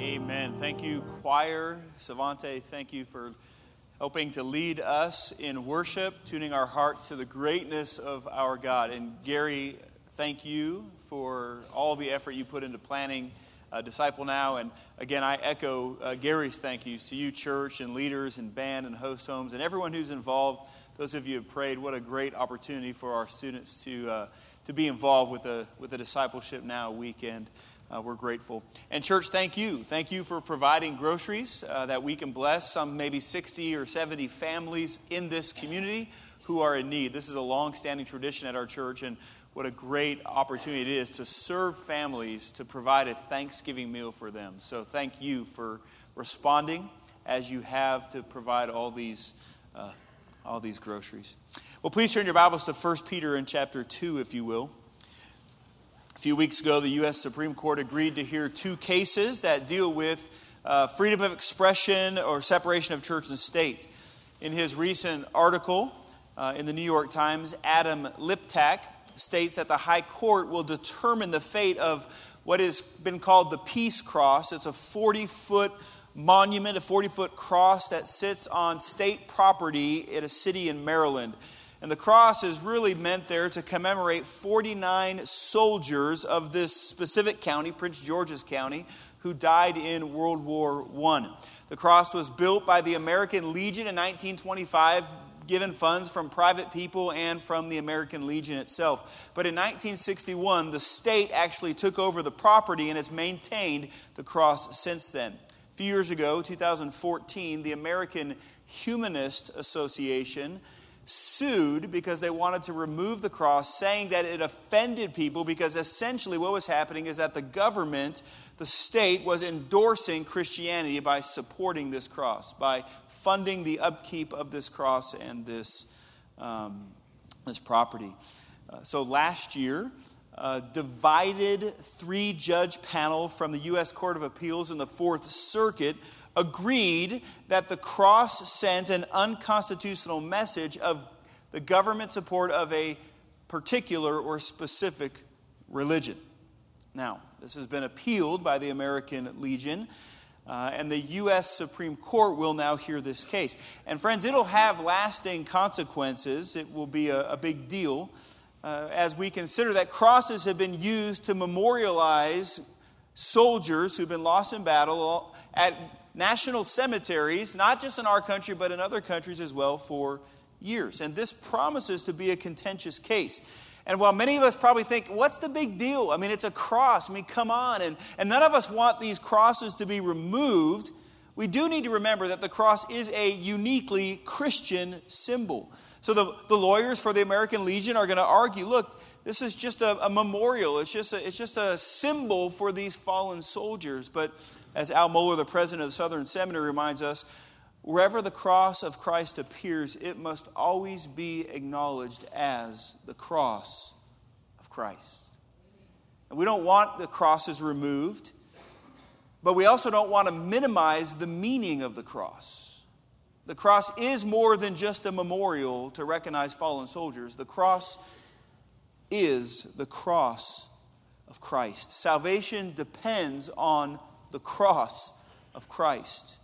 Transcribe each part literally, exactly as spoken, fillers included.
Amen. Thank you, choir. Savante, thank you for helping to lead us in worship, tuning our hearts to the greatness of our God. And Gary, thank you for all the effort you put into planning uh, Disciple Now. And again, I echo uh, Gary's thank yous to you, church, and leaders, and band, and host homes, and everyone who's involved. Those of you who have prayed, what a great opportunity for our students to uh, to be involved with the with the Discipleship Now weekend. Uh, we're grateful. And church, thank you. Thank you for providing groceries uh, that we can bless some maybe sixty or seventy families in this community who are in need. This is a long-standing tradition at our church, and what a great opportunity it is to serve families, to provide a Thanksgiving meal for them. So thank you for responding as you have to provide all these uh, all these groceries. Well, please turn your Bibles to First Peter in chapter two, if you will. A few weeks ago, the U S Supreme Court agreed to hear two cases that deal with uh, freedom of expression or separation of church and state. In his recent article uh, in the New York Times, Adam Liptak states that the High Court will determine the fate of what has been called the Peace Cross. It's a forty-foot monument, a forty-foot cross that sits on state property in a city in Maryland. And the cross is really meant there to commemorate forty-nine soldiers of this specific county, Prince George's County, who died in World War One. The cross was built by the American Legion in nineteen twenty-five, given funds from private people and from the American Legion itself. But in nineteen sixty-one, the state actually took over the property and has maintained the cross since then. A few years ago, two thousand fourteen, the American Humanist Association sued because they wanted to remove the cross, saying that it offended people because essentially what was happening is that the government, the state, was endorsing Christianity by supporting this cross, by funding the upkeep of this cross and this, um, this property. Uh, so last year, a divided three-judge panel from the U S Court of Appeals in the Fourth Circuit agreed that the cross sent an unconstitutional message of the government support of a particular or specific religion. Now, this has been appealed by the American Legion, uh, and the U S Supreme Court will now hear this case. And friends, it'll have lasting consequences. It will be a, a big deal uh, as we consider that crosses have been used to memorialize soldiers who've been lost in battle at national cemeteries, not just in our country, but in other countries as well, for years. And this promises to be a contentious case. And while many of us probably think, what's the big deal? I mean, it's a cross. I mean, come on. And, and none of us want these crosses to be removed. We do need to remember that the cross is a uniquely Christian symbol. So the, the lawyers for the American Legion are going to argue, look, this is just a, a memorial. It's just a, it's just a symbol for these fallen soldiers. But as Al Mohler, the president of the Southern Seminary, reminds us, wherever the cross of Christ appears, it must always be acknowledged as the cross of Christ. And we don't want the crosses removed, but we also don't want to minimize the meaning of the cross. The cross is more than just a memorial to recognize fallen soldiers. The cross is the cross of Christ. Salvation depends on the cross of Christ.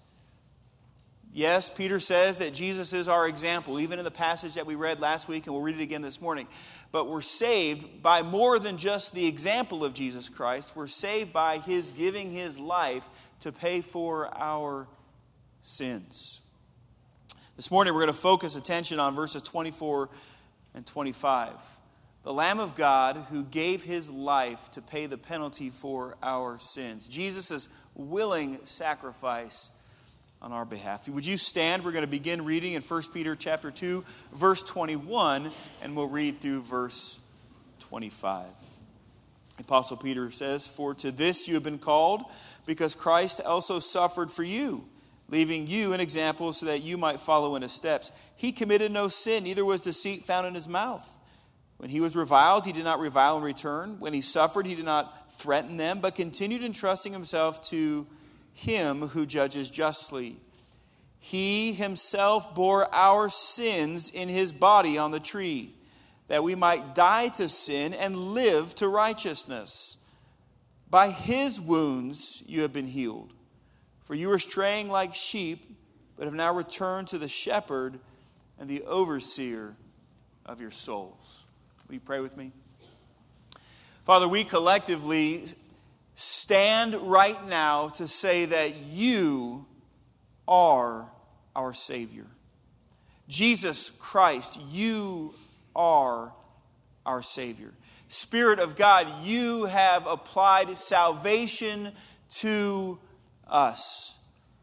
Yes, Peter says that Jesus is our example, even in the passage that we read last week, and we'll read it again this morning. But we're saved by more than just the example of Jesus Christ. We're saved by His giving His life to pay for our sins. This morning we're going to focus attention on verses twenty-four and twenty-five. The Lamb of God who gave His life to pay the penalty for our sins. Jesus' willing sacrifice on our behalf. Would you stand? We're going to begin reading in First Peter chapter two, verse twenty-one, and we'll read through verse twenty-five. Apostle Peter says, "For to this you have been called, because Christ also suffered for you, leaving you an example so that you might follow in His steps. He committed no sin, neither was deceit found in His mouth. When He was reviled, He did not revile in return. When He suffered, He did not threaten them, but continued entrusting Himself to Him who judges justly. He Himself bore our sins in His body on the tree, that we might die to sin and live to righteousness. By His wounds you have been healed. For you were straying like sheep, but have now returned to the shepherd and the overseer of your souls." Will you pray with me? Father, we collectively stand right now to say that you are our Savior. Jesus Christ, you are our Savior. Spirit of God, you have applied salvation to us.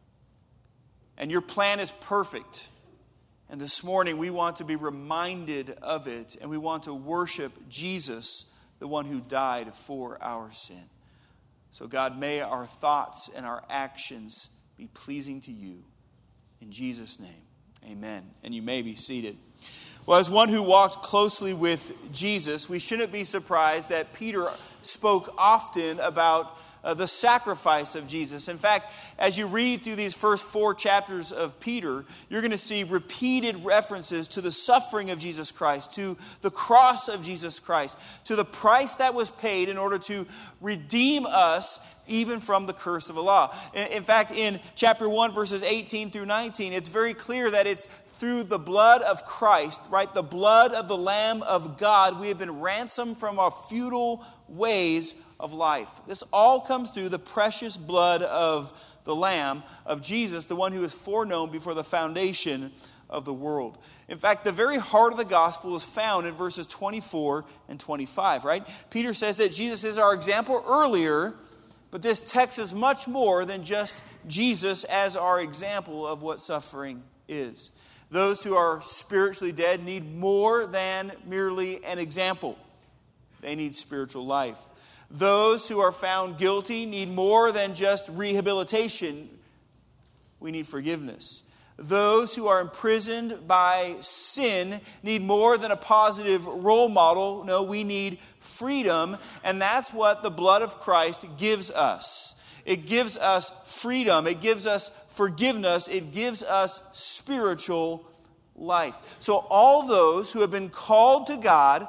And your plan is perfect. And this morning we want to be reminded of it, and we want to worship Jesus, the one who died for our sin. So God, may our thoughts and our actions be pleasing to you. In Jesus' name, amen. And you may be seated. Well, as one who walked closely with Jesus, we shouldn't be surprised that Peter spoke often about uh, the sacrifice of Jesus. In fact, as you read through these first four chapters of Peter, you're going to see repeated references to the suffering of Jesus Christ, to the cross of Jesus Christ, to the price that was paid in order to redeem us even from the curse of the law. In, in fact, in chapter one, verses eighteen through nineteen, it's very clear that it's through the blood of Christ, right, the blood of the Lamb of God, we have been ransomed from our futile ways of life. This all comes through the precious blood of the Lamb, of Jesus, the one who is foreknown before the foundation of the world. In fact, the very heart of the gospel is found in verses twenty-four and twenty-five, right? Peter says that Jesus is our example earlier, but this text is much more than just Jesus as our example of what suffering is. Those who are spiritually dead need more than merely an example. They need spiritual life. Those who are found guilty need more than just rehabilitation. We need forgiveness. Those who are imprisoned by sin need more than a positive role model. No, we need freedom, and that's what the blood of Christ gives us. It gives us freedom. It gives us forgiveness. It gives us spiritual life. So all those who have been called to God,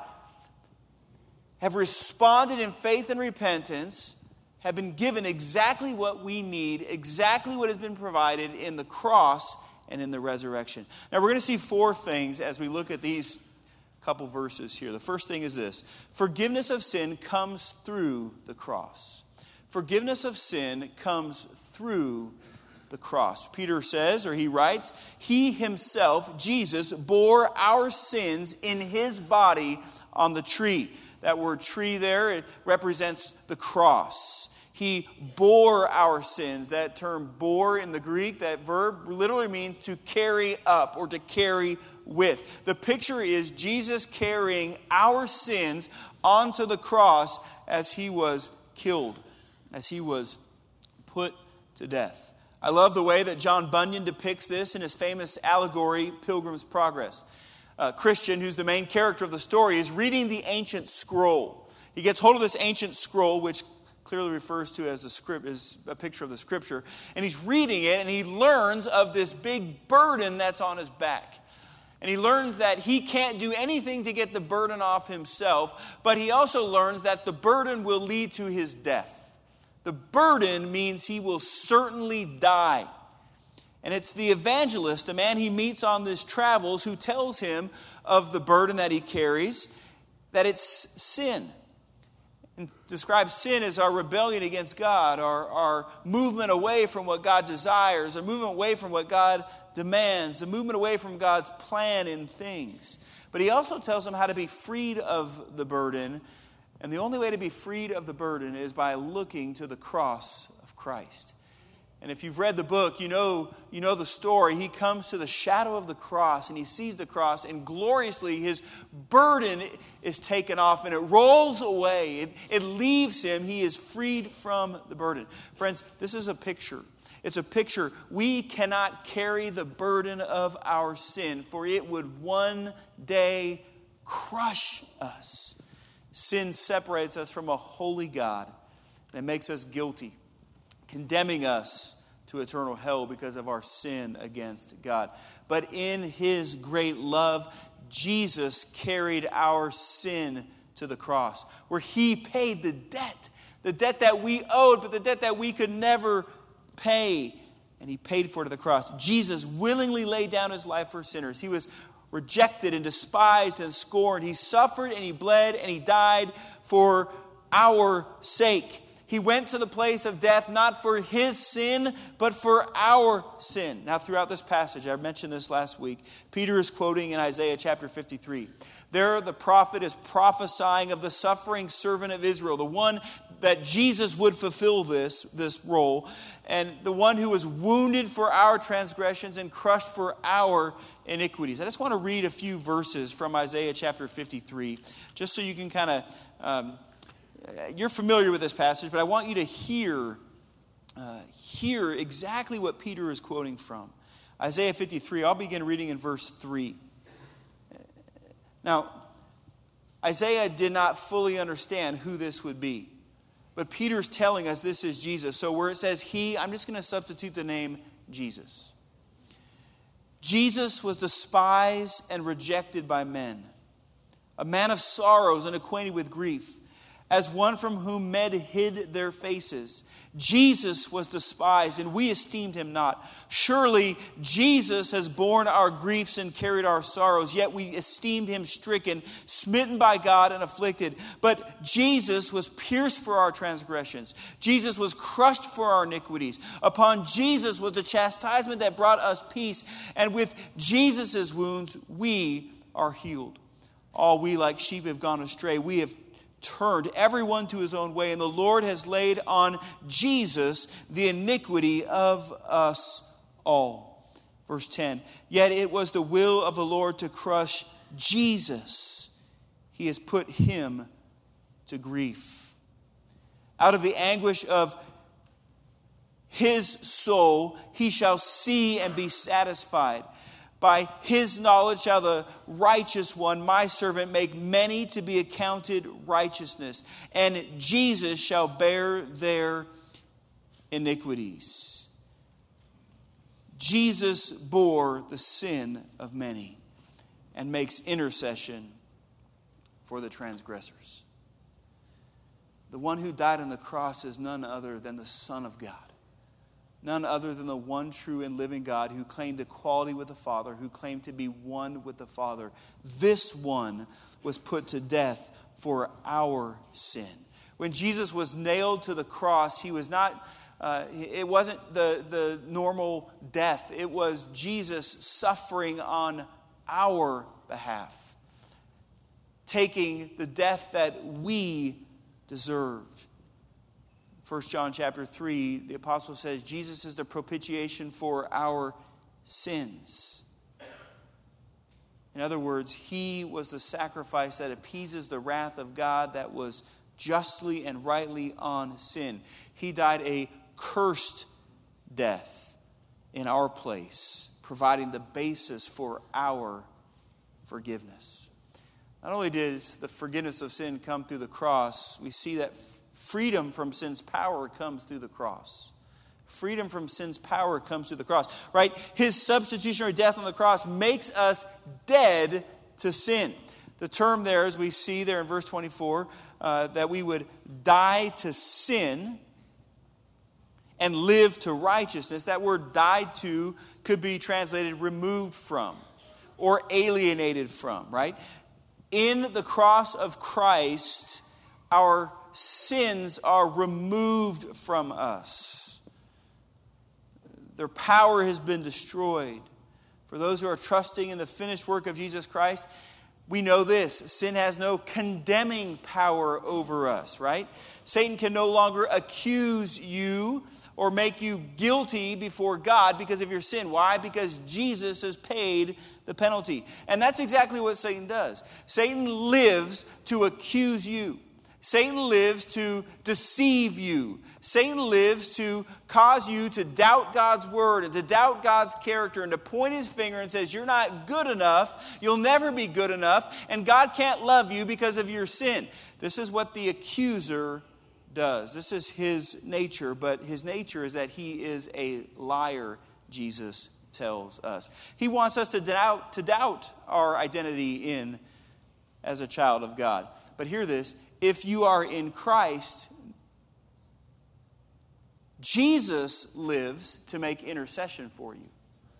have responded in faith and repentance, have been given exactly what we need, exactly what has been provided in the cross and in the resurrection. Now we're going to see four things as we look at these couple verses here. The first thing is this: forgiveness of sin comes through the cross. Forgiveness of sin comes through the cross. Peter says, or he writes, He himself, Jesus, bore our sins in his body on the tree. That word tree there, it represents the cross. He bore our sins. That term bore in the Greek, that verb literally means to carry up or to carry with. The picture is Jesus carrying our sins onto the cross as he was killed, as he was put to death. I love the way that John Bunyan depicts this in his famous allegory, Pilgrim's Progress. Uh, Christian, who's the main character of the story, is reading the ancient scroll. He gets hold of this ancient scroll, which clearly refers to as a script, as a picture of the scripture, and he's reading it, and he learns of this big burden that's on his back. And he learns that he can't do anything to get the burden off himself, but he also learns that the burden will lead to his death. The burden means he will certainly die. And it's the evangelist, a man he meets on his travels, who tells him of the burden that he carries, that it's sin. And describes sin as our rebellion against God, our, our movement away from what God desires, a movement away from what God demands, a movement away from God's plan in things. But he also tells him how to be freed of the burden. And the only way to be freed of the burden is by looking to the cross of Christ. And if you've read the book, you know, you know the story. He comes to the shadow of the cross and he sees the cross, and gloriously his burden is taken off and it rolls away. It, it leaves him. He is freed from the burden. Friends, this is a picture. It's a picture. We cannot carry the burden of our sin, for it would one day crush us. Sin separates us from a holy God, and it makes us guilty, condemning us to eternal hell because of our sin against God. But in his great love, Jesus carried our sin to the cross, where he paid the debt, the debt that we owed, but the debt that we could never pay. and he paid for it at the cross. Jesus willingly laid down his life for sinners. He was rejected and despised and scorned. He suffered and he bled and he died for our sake. He went to the place of death not for his sin, but for our sin. Now, throughout this passage, I mentioned this last week, Peter is quoting in Isaiah chapter fifty-three. There, the prophet is prophesying of the suffering servant of Israel, the one that Jesus would fulfill this, this role, and the one who was wounded for our transgressions and crushed for our iniquities. I just want to read a few verses from Isaiah chapter fifty-three, just so you can kind of... Um, You're familiar with this passage, but I want you to hear, uh, hear exactly what Peter is quoting from. Isaiah fifty-three, I'll begin reading in verse three. Now, Isaiah did not fully understand who this would be. But Peter's telling us this is Jesus. So where it says he, I'm just going to substitute the name Jesus. Jesus was despised and rejected by men, a man of sorrows and acquainted with grief, as one from whom men hid their faces. Jesus was despised, and we esteemed him not. Surely Jesus has borne our griefs and carried our sorrows, yet we esteemed him stricken, smitten by God, and afflicted. But Jesus was pierced for our transgressions. Jesus was crushed for our iniquities. Upon Jesus was the chastisement that brought us peace, and with Jesus' wounds we are healed. All we like sheep have gone astray. We have turned everyone to his own way, and the Lord has laid on Jesus the iniquity of us all. Verse ten, yet it was the will of the Lord to crush Jesus. He has put him to grief. Out of the anguish of his soul he shall see and be satisfied. By his knowledge shall the righteous one, my servant, make many to be accounted righteousness. And Jesus shall bear their iniquities. Jesus bore the sin of many and makes intercession for the transgressors. The one who died on the cross is none other than the Son of God. None other than the one true and living God who claimed equality with the Father, who claimed to be one with the Father. This one was put to death for our sin. When Jesus was nailed to the cross, he was not, uh, it wasn't the, the normal death. It was Jesus suffering on our behalf, taking the death that we deserved. First John chapter three, the apostle says, Jesus is the propitiation for our sins. In other words, he was the sacrifice that appeases the wrath of God that was justly and rightly on sin. He died a cursed death in our place, providing the basis for our forgiveness. Not only does the forgiveness of sin come through the cross, we see that freedom from sin's power comes through the cross. Freedom from sin's power comes through the cross. Right? His substitutionary death on the cross makes us dead to sin. The term there, as we see there in verse twenty-four, uh, that we would die to sin and live to righteousness. That word died to could be translated removed from or alienated from. Right? In the cross of Christ, our sins are removed from us. Their power has been destroyed. For those who are trusting in the finished work of Jesus Christ, we know this: sin has no condemning power over us, right? Satan can no longer accuse you or make you guilty before God because of your sin. Why? Because Jesus has paid the penalty. And that's exactly what Satan does. Satan lives to accuse you. Satan lives to deceive you. Satan lives to cause you to doubt God's word and to doubt God's character and to point his finger and says, you're not good enough, you'll never be good enough, and God can't love you because of your sin. This is what the accuser does. This is his nature, but his nature is that he is a liar, Jesus tells us. He wants us to doubt, to doubt our identity in as a child of God. But hear this: if you are in Christ, Jesus lives to make intercession for you.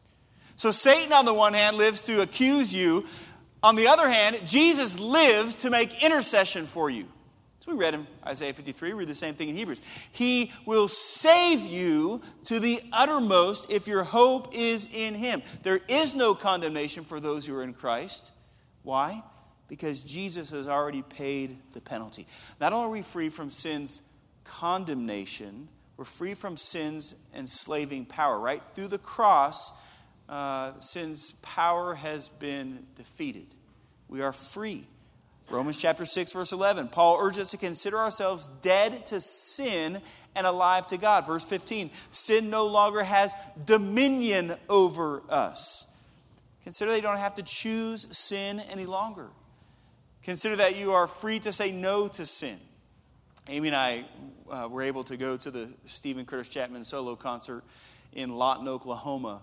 So Satan, on the one hand, lives to accuse you. On the other hand, Jesus lives to make intercession for you. So we read in Isaiah fifty-three, we read the same thing in Hebrews. He will save you to the uttermost if your hope is in him. There is no condemnation for those who are in Christ. Why? Because Jesus has already paid the penalty. Not only are we free from sin's condemnation, we're free from sin's enslaving power, right? Through the cross, uh, sin's power has been defeated. We are free. Romans chapter six, verse eleven. Paul urges us to consider ourselves dead to sin and alive to God. Verse fifteen. Sin no longer has dominion over us. Consider that you don't have to choose sin any longer. Consider that you are free to say no to sin. Amy and I uh, were able to go to the Stephen Curtis Chapman solo concert in Lawton, Oklahoma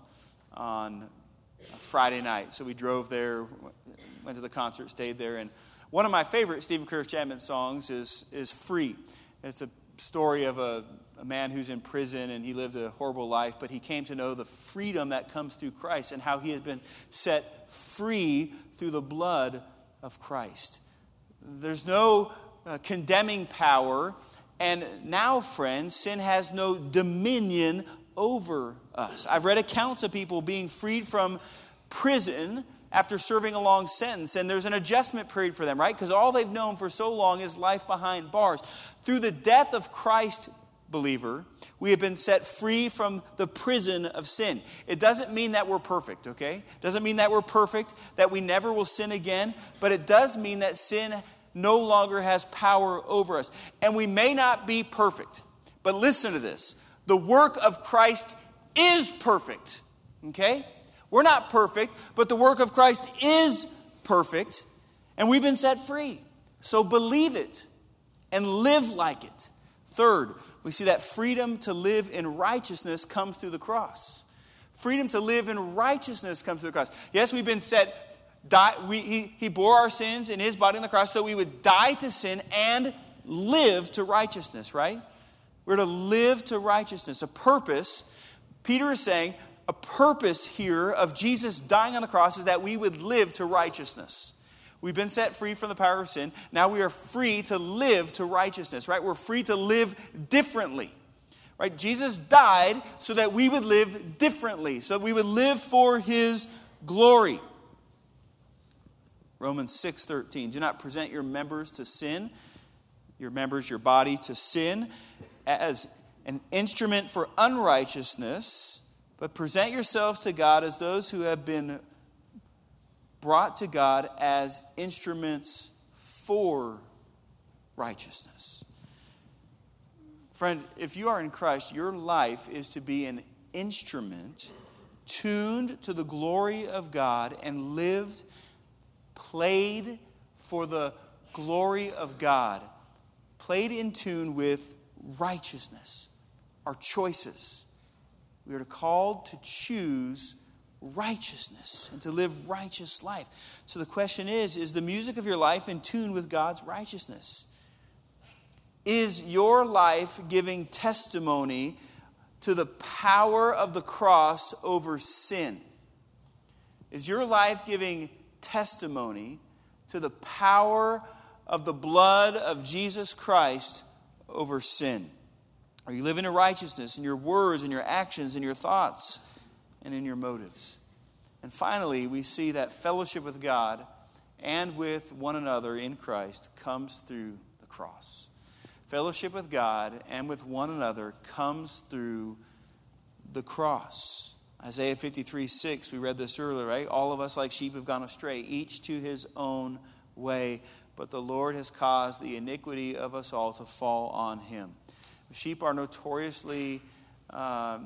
on Friday night. So we drove there, went to the concert, stayed there. And one of my favorite Stephen Curtis Chapman songs is, is Free. It's a story of a, a man who's in prison and he lived a horrible life, but he came to know the freedom that comes through Christ and how he has been set free through the blood of Christ. There's no uh, condemning power, and now, friends, sin has no dominion over us. I've read accounts of people being freed from prison after serving a long sentence, and there's an adjustment period for them, right? Because all they've known for so long is life behind bars. Through the death of Christ, believer, we have been set free from the prison of sin. It doesn't mean that we're perfect, okay? It doesn't mean that we're perfect, that we never will sin again, but it does mean that sin no longer has power over us. And we may not be perfect, but listen to this. The work of Christ is perfect, okay? We're not perfect, but the work of Christ is perfect, and we've been set free. So believe it and live like it. Third, we see that freedom to live in righteousness comes through the cross. Freedom to live in righteousness comes through the cross. Yes, we've been set, die, we, he, he bore our sins in his body on the cross so we would die to sin and live to righteousness, right? We're to live to righteousness. A purpose, Peter is saying, a purpose here of Jesus dying on the cross is that we would live to righteousness. We've been set free from the power of sin. Now we are free to live to righteousness, right? We're free to live differently, right? Jesus died so that we would live differently, so that we would live for his glory. Romans six thirteen. Do not present your members to sin, your members, your body to sin, as an instrument for unrighteousness, but present yourselves to God as those who have been brought to God as instruments for righteousness. Friend, if you are in Christ, your life is to be an instrument tuned to the glory of God and lived, played for the glory of God, played in tune with righteousness, our choices. We are called to choose righteousness and to live righteous life. So the question is, is the music of your life in tune with God's righteousness? Is your life giving testimony to the power of the cross over sin? Is your life giving testimony to the power of the blood of Jesus Christ over sin? Are you living in righteousness in your words, in your actions, in your thoughts, and in your motives? And finally, we see that fellowship with God and with one another in Christ comes through the cross. Fellowship with God and with one another comes through the cross. Isaiah fifty-three six, we read this earlier, right? All of us like sheep have gone astray, each to his own way. But the Lord has caused the iniquity of us all to fall on him. Sheep are notoriously um,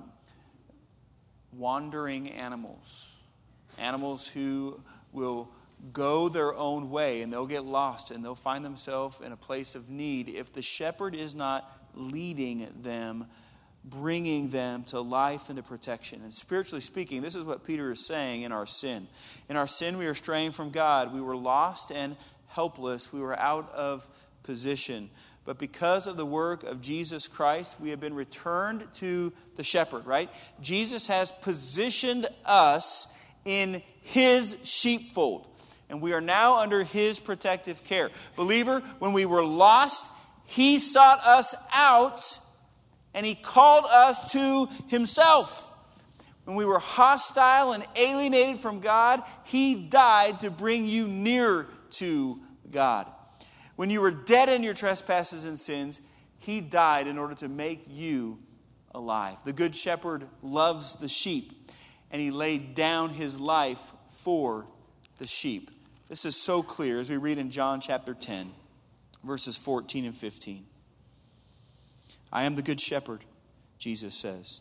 wandering animals. Animals who will go their own way and they'll get lost and they'll find themselves in a place of need if the shepherd is not leading them, bringing them to life and to protection. And spiritually speaking, this is what Peter is saying in our sin. In our sin, we are straying from God. We were lost and helpless. We were out of position. But because of the work of Jesus Christ, we have been returned to the shepherd, right? Jesus has positioned us in his sheepfold. And we are now under his protective care. Believer, when we were lost, he sought us out and he called us to himself. When we were hostile and alienated from God, he died to bring you near to God. When you were dead in your trespasses and sins, he died in order to make you alive. The good shepherd loves the sheep, and he laid down his life for the sheep. This is so clear as we read in John chapter ten, verses fourteen and fifteen. I am the good shepherd, Jesus says.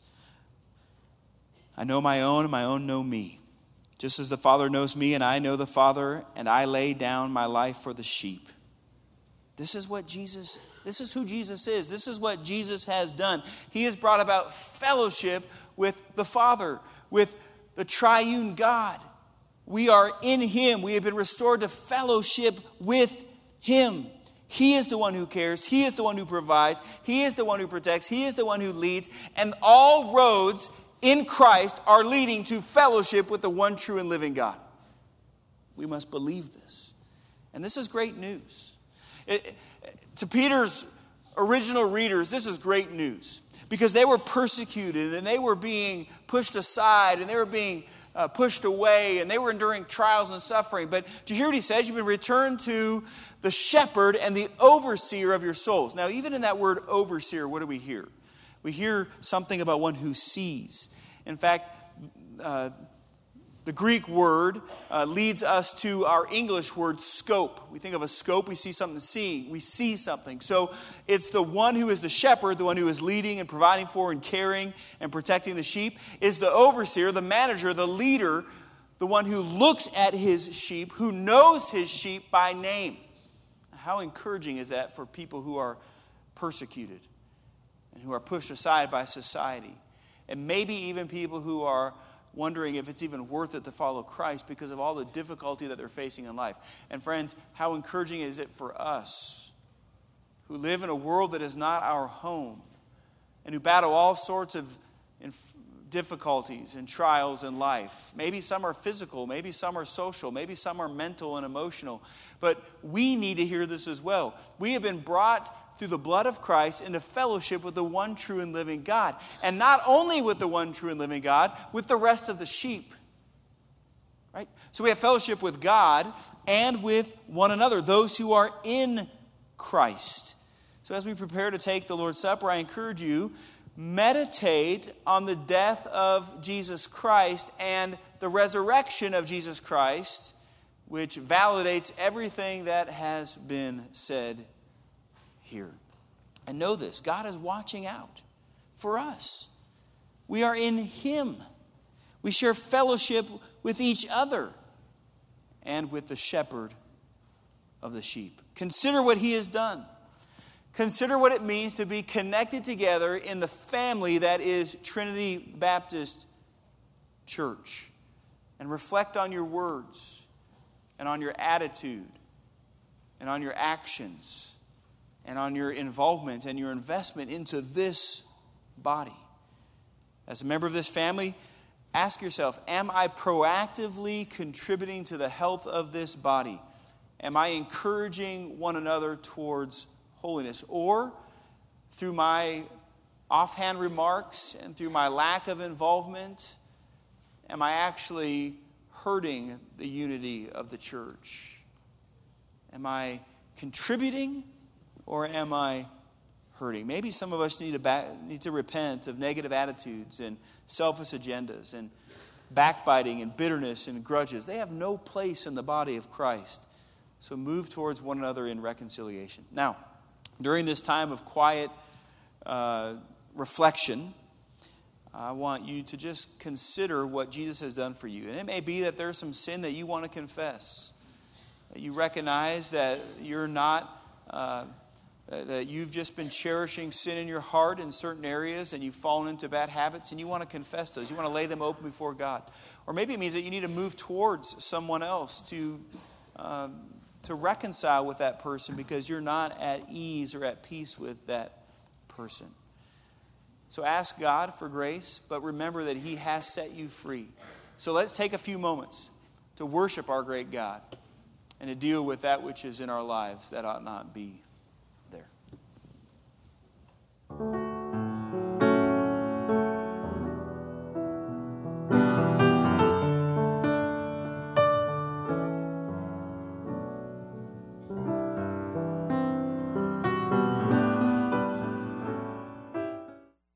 I know my own, and my own know me. Just as the Father knows me, and I know the Father, and I lay down my life for the sheep. This is what Jesus, this is who Jesus is. This is what Jesus has done. He has brought about fellowship with the Father, with the triune God. We are in him. We have been restored to fellowship with him. He is the one who cares. He is the one who provides. He is the one who protects. He is the one who leads. And all roads in Christ are leading to fellowship with the one true and living God. We must believe this. And this is great news. It, to Peter's original readers, this is great news. Because they were persecuted and they were being pushed aside and they were being uh, pushed away and they were enduring trials and suffering. But do you hear what he says? You've been returned to the shepherd and the overseer of your souls. Now, even in that word overseer, what do we hear? We hear something about one who sees. In fact, uh, the Greek word uh, leads us to our English word scope. We think of a scope, we see something seeing, we see something. So it's the one who is the shepherd, the one who is leading and providing for and caring and protecting the sheep, is the overseer, the manager, the leader, the one who looks at his sheep, who knows his sheep by name. How encouraging is that for people who are persecuted and who are pushed aside by society? And maybe even people who are wondering if it's even worth it to follow Christ because of all the difficulty that they're facing in life. And friends, how encouraging is it for us who live in a world that is not our home and who battle all sorts of inf- difficulties and trials in life. Maybe some are physical, maybe some are social, maybe some are mental and emotional. But we need to hear this as well. We have been brought through the blood of Christ into fellowship with the one true and living God. And not only with the one true and living God, with the rest of the sheep. Right? So we have fellowship with God and with one another, those who are in Christ. So as we prepare to take the Lord's Supper, I encourage you, meditate on the death of Jesus Christ and the resurrection of Jesus Christ, which validates everything that has been said here. And know this, God is watching out for us. We are in him. We share fellowship with each other and with the shepherd of the sheep. Consider what he has done. Consider what it means to be connected together in the family that is Trinity Baptist Church. And reflect on your words and on your attitude and on your actions and on your involvement and your investment into this body. As a member of this family, ask yourself, am I proactively contributing to the health of this body? Am I encouraging one another towards holiness? Or through my offhand remarks and through my lack of involvement, am I actually hurting the unity of the church? Am I contributing or am I hurting? Maybe some of us need to, back, need to repent of negative attitudes and selfish agendas and backbiting and bitterness and grudges. They have no place in the body of Christ. So move towards one another in reconciliation. Now, during this time of quiet uh, reflection, I want you to just consider what Jesus has done for you. And it may be that there's some sin that you want to confess. That you recognize that you're not, uh, that you've just been cherishing sin in your heart in certain areas and you've fallen into bad habits and you want to confess those. You want to lay them open before God. Or maybe it means that you need to move towards someone else to um, to reconcile with that person because you're not at ease or at peace with that person. So ask God for grace, but remember that He has set you free. So let's take a few moments to worship our great God and to deal with that which is in our lives that ought not be.